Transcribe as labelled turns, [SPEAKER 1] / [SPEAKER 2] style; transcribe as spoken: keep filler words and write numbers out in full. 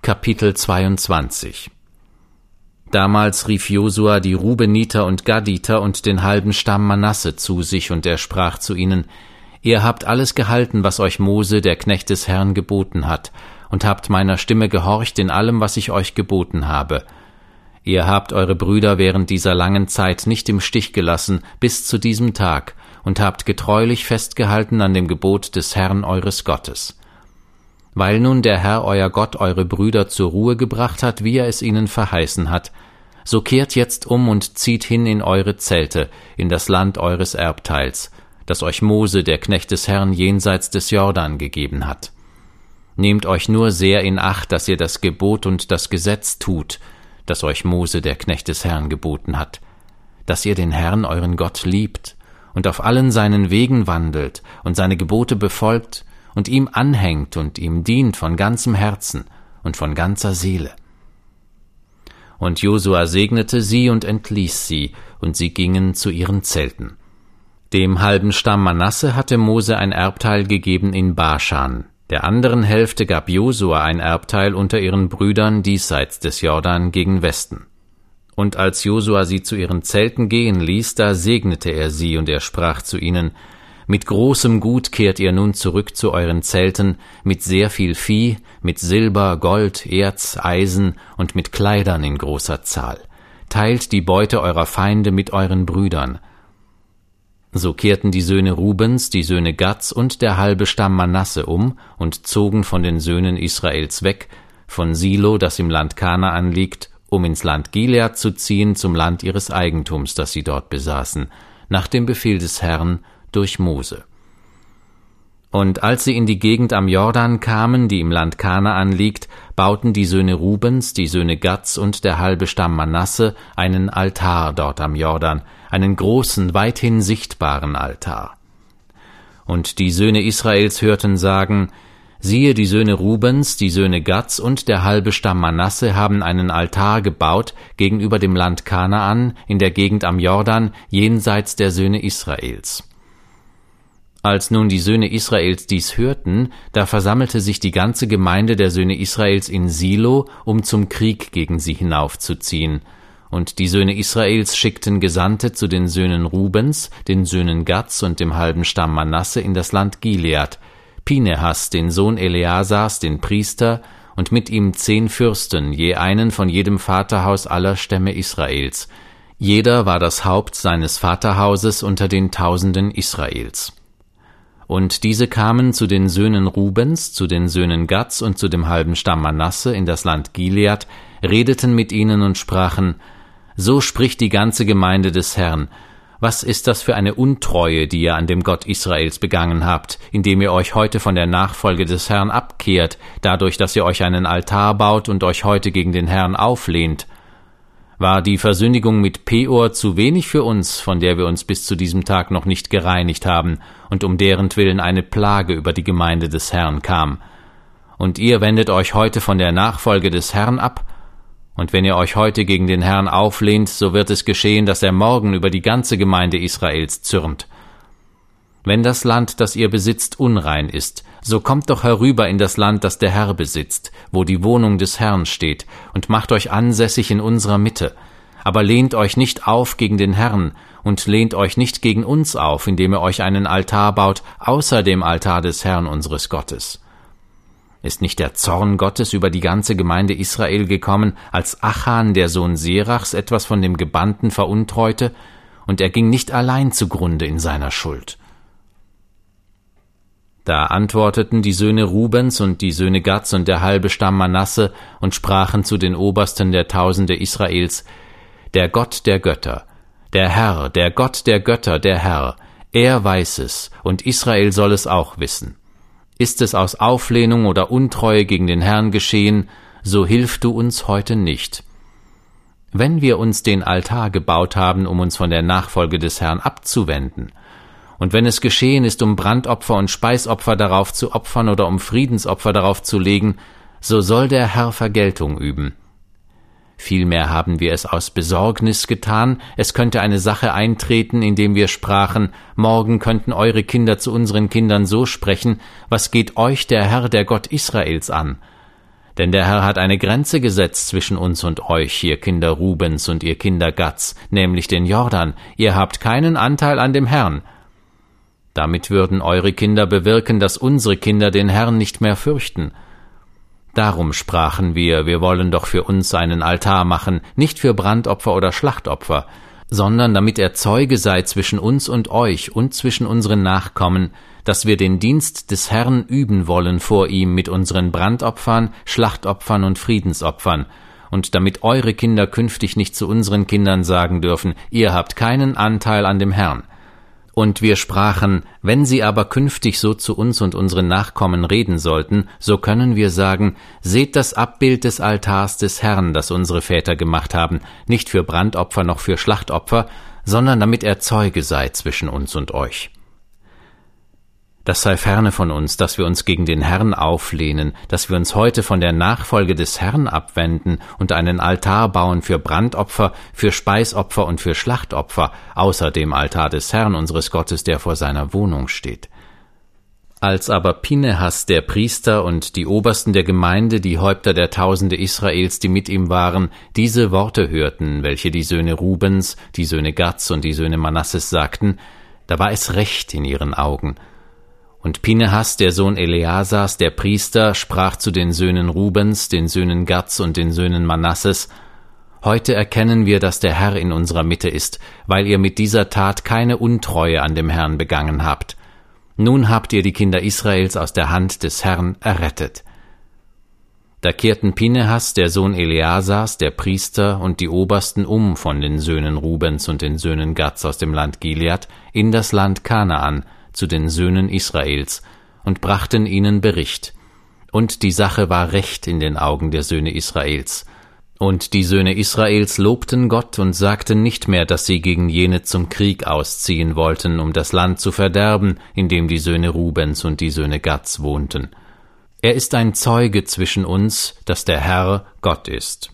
[SPEAKER 1] Kapitel zweiundzwanzig. Damals rief Josua die Rubeniter und Gaditer und den halben Stamm Manasse zu sich, und er sprach zu ihnen: Ihr habt alles gehalten, was euch Mose, der Knecht des Herrn, geboten hat, und habt meiner Stimme gehorcht in allem, was ich euch geboten habe. Ihr habt eure Brüder während dieser langen Zeit nicht im Stich gelassen, bis zu diesem Tag, und habt getreulich festgehalten an dem Gebot des Herrn eures Gottes. Weil nun der Herr euer Gott eure Brüder zur Ruhe gebracht hat, wie er es ihnen verheißen hat, so kehrt jetzt um und zieht hin in eure Zelte, in das Land eures Erbteils, das euch Mose, der Knecht des Herrn, jenseits des Jordan gegeben hat. Nehmt euch nur sehr in Acht, dass ihr das Gebot und das Gesetz tut, das euch Mose, der Knecht des Herrn, geboten hat, dass ihr den Herrn euren Gott liebt und auf allen seinen Wegen wandelt und seine Gebote befolgt und ihm anhängt und ihm dient von ganzem Herzen und von ganzer Seele. Und Josua segnete sie und entließ sie, und sie gingen zu ihren Zelten. Dem halben Stamm Manasse hatte Mose ein Erbteil gegeben in Baschan, der anderen Hälfte gab Josua ein Erbteil unter ihren Brüdern diesseits des Jordan gegen Westen. Und als Josua sie zu ihren Zelten gehen ließ, da segnete er sie, und er sprach zu ihnen: Mit großem Gut kehrt ihr nun zurück zu euren Zelten, mit sehr viel Vieh, mit Silber, Gold, Erz, Eisen und mit Kleidern in großer Zahl. Teilt die Beute eurer Feinde mit euren Brüdern. So kehrten die Söhne Rubens, die Söhne Gads und der halbe Stamm Manasse um und zogen von den Söhnen Israels weg, von Silo, das im Land Kanaan liegt, um ins Land Gilead zu ziehen, zum Land ihres Eigentums, das sie dort besaßen, nach dem Befehl des Herrn durch Mose. Und als sie in die Gegend am Jordan kamen, die im Land Kanaan liegt, bauten die Söhne Rubens, die Söhne Gads und der halbe Stamm Manasse einen Altar dort am Jordan, einen großen, weithin sichtbaren Altar. Und die Söhne Israels hörten sagen: Siehe, die Söhne Rubens, die Söhne Gads und der halbe Stamm Manasse haben einen Altar gebaut gegenüber dem Land Kanaan in der Gegend am Jordan, jenseits der Söhne Israels. Als nun die Söhne Israels dies hörten, da versammelte sich die ganze Gemeinde der Söhne Israels in Silo, um zum Krieg gegen sie hinaufzuziehen. Und die Söhne Israels schickten Gesandte zu den Söhnen Rubens, den Söhnen Gads und dem halben Stamm Manasse in das Land Gilead, Pinehas, den Sohn Eleasars, den Priester, und mit ihm zehn Fürsten, je einen von jedem Vaterhaus aller Stämme Israels. Jeder war das Haupt seines Vaterhauses unter den Tausenden Israels. Und diese kamen zu den Söhnen Rubens, zu den Söhnen Gads und zu dem halben Stamm Manasse in das Land Gilead, redeten mit ihnen und sprachen: So spricht die ganze Gemeinde des Herrn: Was ist das für eine Untreue, die ihr an dem Gott Israels begangen habt, indem ihr euch heute von der Nachfolge des Herrn abkehrt, dadurch, dass ihr euch einen Altar baut und euch heute gegen den Herrn auflehnt? War die Versündigung mit Peor zu wenig für uns, von der wir uns bis zu diesem Tag noch nicht gereinigt haben, und um derentwillen eine Plage über die Gemeinde des Herrn kam? Und ihr wendet euch heute von der Nachfolge des Herrn ab? Und wenn ihr euch heute gegen den Herrn auflehnt, so wird es geschehen, dass er morgen über die ganze Gemeinde Israels zürnt. Wenn das Land, das ihr besitzt, unrein ist, so kommt doch herüber in das Land, das der Herr besitzt, wo die Wohnung des Herrn steht, und macht euch ansässig in unserer Mitte. Aber lehnt euch nicht auf gegen den Herrn, und lehnt euch nicht gegen uns auf, indem ihr euch einen Altar baut, außer dem Altar des Herrn unseres Gottes. Ist nicht der Zorn Gottes über die ganze Gemeinde Israel gekommen, als Achan, der Sohn Serachs, etwas von dem Gebannten veruntreute, und er ging nicht allein zugrunde in seiner Schuld? Da antworteten die Söhne Rubens und die Söhne Gads und der halbe Stamm Manasse und sprachen zu den Obersten der Tausende Israels: Der Gott der Götter, der Herr, der Gott der Götter, der Herr, er weiß es, und Israel soll es auch wissen. Ist es aus Auflehnung oder Untreue gegen den Herrn geschehen, so hilf du uns heute nicht. Wenn wir uns den Altar gebaut haben, um uns von der Nachfolge des Herrn abzuwenden, und wenn es geschehen ist, um Brandopfer und Speisopfer darauf zu opfern oder um Friedensopfer darauf zu legen, so soll der Herr Vergeltung üben. Vielmehr haben wir es aus Besorgnis getan, es könnte eine Sache eintreten, indem wir sprachen: Morgen könnten eure Kinder zu unseren Kindern so sprechen: Was geht euch der Herr, der Gott Israels, an? Denn der Herr hat eine Grenze gesetzt zwischen uns und euch, ihr Kinder Rubens und ihr Kinder Gads, nämlich den Jordan. Ihr habt keinen Anteil an dem Herrn. Damit würden eure Kinder bewirken, dass unsere Kinder den Herrn nicht mehr fürchten. Darum sprachen wir, wir wollen doch für uns einen Altar machen, nicht für Brandopfer oder Schlachtopfer, sondern damit er Zeuge sei zwischen uns und euch und zwischen unseren Nachkommen, dass wir den Dienst des Herrn üben wollen vor ihm mit unseren Brandopfern, Schlachtopfern und Friedensopfern, und damit eure Kinder künftig nicht zu unseren Kindern sagen dürfen, ihr habt keinen Anteil an dem Herrn. Und wir sprachen, wenn sie aber künftig so zu uns und unseren Nachkommen reden sollten, so können wir sagen, seht das Abbild des Altars des Herrn, das unsere Väter gemacht haben, nicht für Brandopfer noch für Schlachtopfer, sondern damit er Zeuge sei zwischen uns und euch. Das sei ferne von uns, dass wir uns gegen den Herrn auflehnen, dass wir uns heute von der Nachfolge des Herrn abwenden und einen Altar bauen für Brandopfer, für Speisopfer und für Schlachtopfer, außer dem Altar des Herrn unseres Gottes, der vor seiner Wohnung steht. Als aber Pinehas, der Priester, und die Obersten der Gemeinde, die Häupter der Tausende Israels, die mit ihm waren, diese Worte hörten, welche die Söhne Rubens, die Söhne Gads und die Söhne Manasses sagten, da war es recht in ihren Augen. Und Pinehas, der Sohn Eleasars, der Priester, sprach zu den Söhnen Rubens, den Söhnen Gads und den Söhnen Manasses, »Heute erkennen wir, dass der Herr in unserer Mitte ist, weil ihr mit dieser Tat keine Untreue an dem Herrn begangen habt. Nun habt ihr die Kinder Israels aus der Hand des Herrn errettet.« Da kehrten Pinehas, der Sohn Eleasars, der Priester, und die Obersten um von den Söhnen Rubens und den Söhnen Gads aus dem Land Gilead in das Land Kanaan, zu den Söhnen Israels, und brachten ihnen Bericht. Und die Sache war recht in den Augen der Söhne Israels. Und die Söhne Israels lobten Gott und sagten nicht mehr, dass sie gegen jene zum Krieg ausziehen wollten, um das Land zu verderben, in dem die Söhne Rubens und die Söhne Gads wohnten. Er ist ein Zeuge zwischen uns, dass der Herr Gott ist.